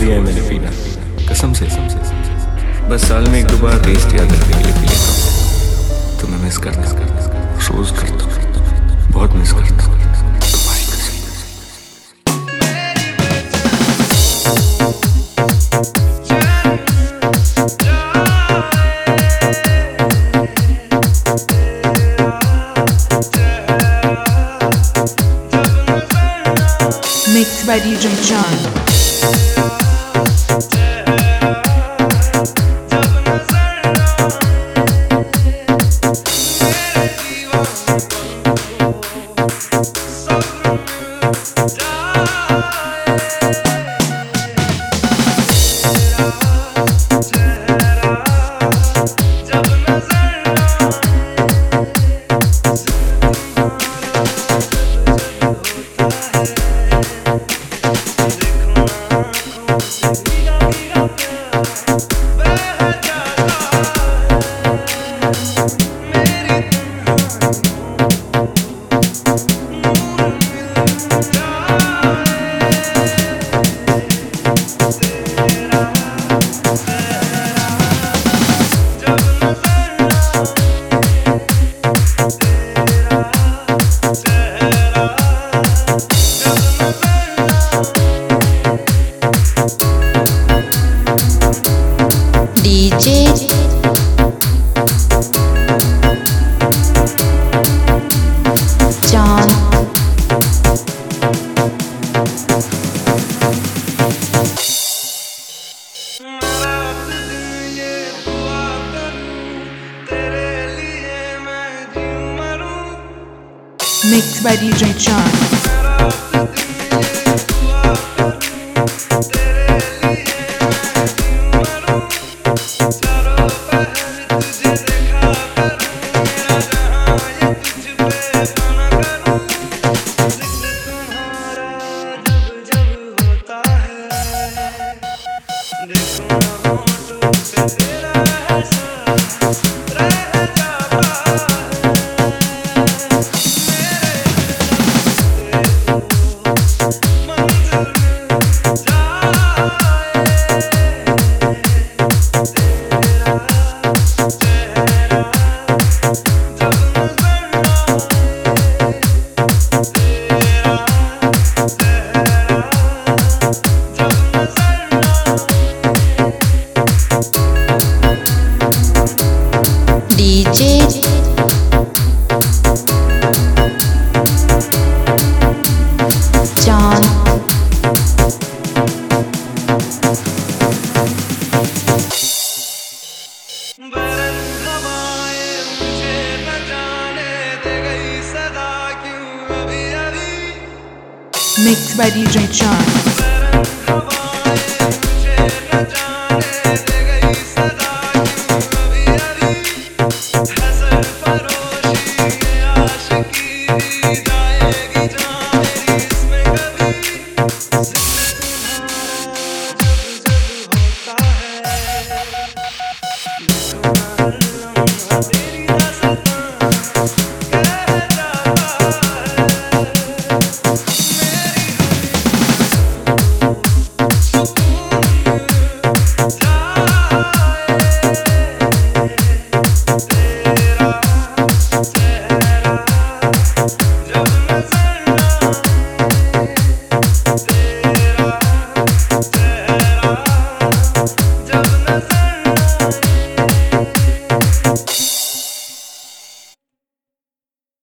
मर्जी है मैंने पीना, कसम से। बस साल में एक दो बार टेस्ट याद रखने के लिए पी लेता हूँ। तुम्हें मिस करता, रोज करता, बहुत मिस करता तुम्हारी कसम। Mixed by DJ John. Mixed by DJ John. Mixed by DJ John.